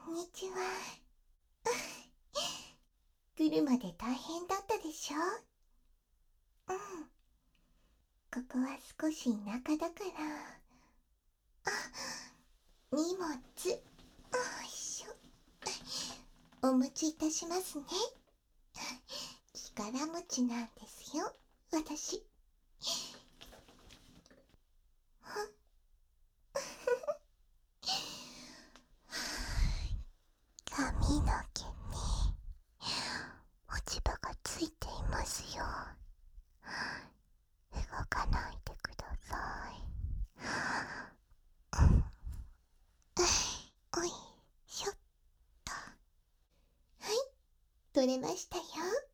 んにちは。来るまで大変だったでしょ。うん。ここは少し田舎だから。荷物、よいしょ。お持ちいたしますね。力持ちなんですよ、私。髪の毛に落ち葉がついていますよ。動かないでください。おいしょっと。はい、取れましたよ。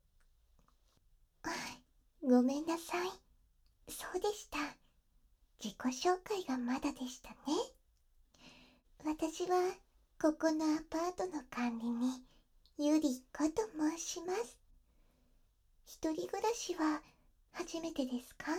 ごめんなさい。そうでした。自己紹介がまだでしたね。私はここのアパートの管理人、ゆりこと申します。一人暮らしは初めてですか？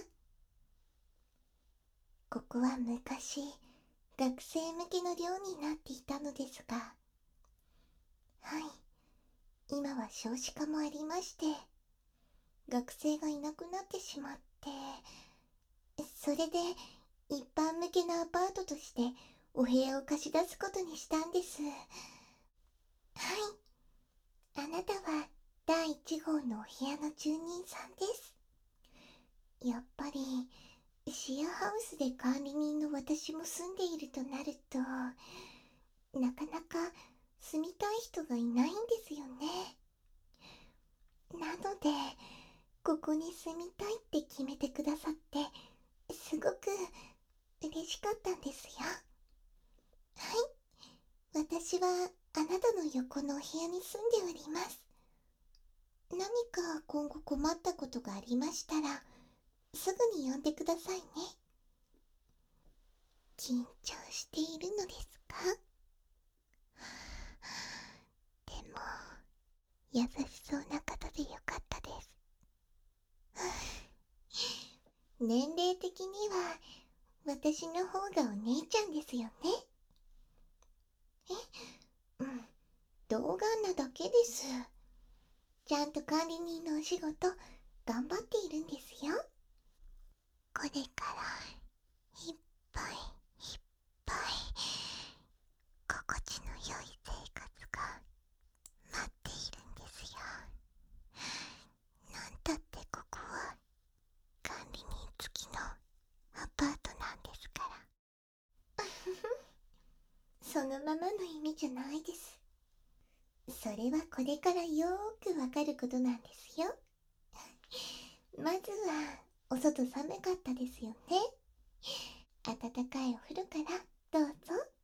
ここは昔、学生向けの寮になっていたのですが、はい、今は少子化もありまして、学生がいなくなってしまって、それで一般向けのアパートとしてお部屋を貸し出すことにしたんです。はい、あなたは第1号のお部屋の住人さんです。やっぱりシェアハウスで管理人の私も住んでいるとなると、なかなか住みたい人がいないんですよね。なのでここに住みたいって決めてくださって、すごく嬉しかったんですよ。はい、私はあなたの横のお部屋に住んでおります。何か今後困ったことがありましたら、すぐに呼んでくださいね。緊張しているのですか？でも、優しそうな方でよかったです。年齢的には、私の方がお姉ちゃんですよね。うん、童顔なだけです。ちゃんと管理人のお仕事、頑張っているんですよ。これからいっぱいいっぱい心地の良い生活が待っているんですよ。なんたってここは管理人付きのアパートなんですから。そのままの意味じゃないです。それはこれからよーくわかることなんですよ。まずはお外寒かったですよね。暖かいお風呂からどうぞ。